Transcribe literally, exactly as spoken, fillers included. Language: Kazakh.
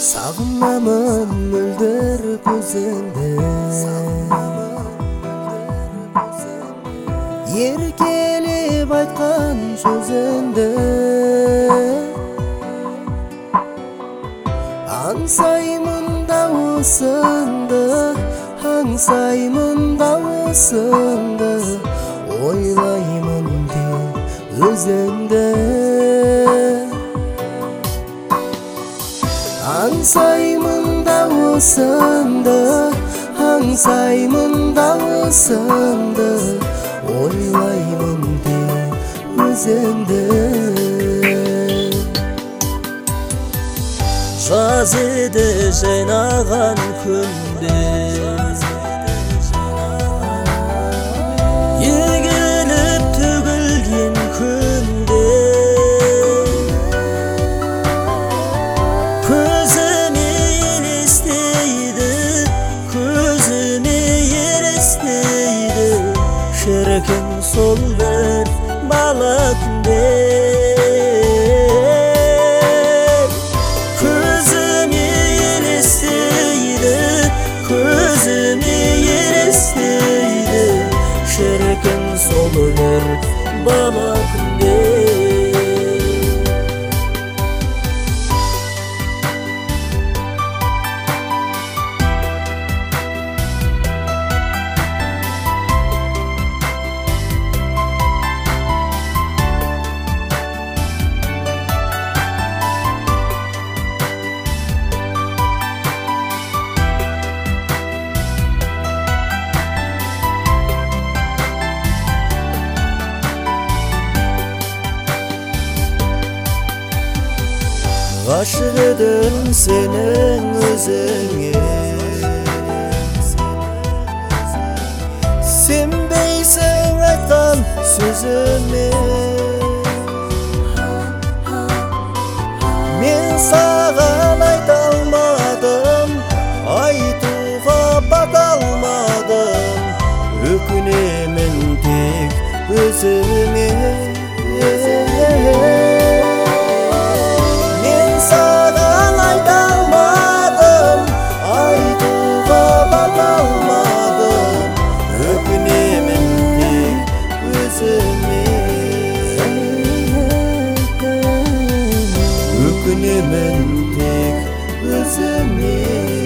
Сагынамын мөлдір көзіңді, еркелеп айтқан сөзіңді, аңсаймын дауысыңды, аңсаймын дауысыңды, ойлаймын тек өзіңді. Аңсаймын дауысыңды, аңсаймын дауысыңды, ойлаймын тек өзіңді. Жаз еді жайнаған күнде, егіліп төгілген күнде, көзіме елестейді, көзіме елестейді, шіркін сол бір бала күндер. Көзіме елестейді, көзіме елестейді, шіркін сол бір бала күндер. Ғашық едім сенің өзіңе, сенбейсің айтқан сөзіме. Мен саған айта алмадым, айтуға бата алмадым, өкінемін тек өзіме. Өкінемін тек өзіме.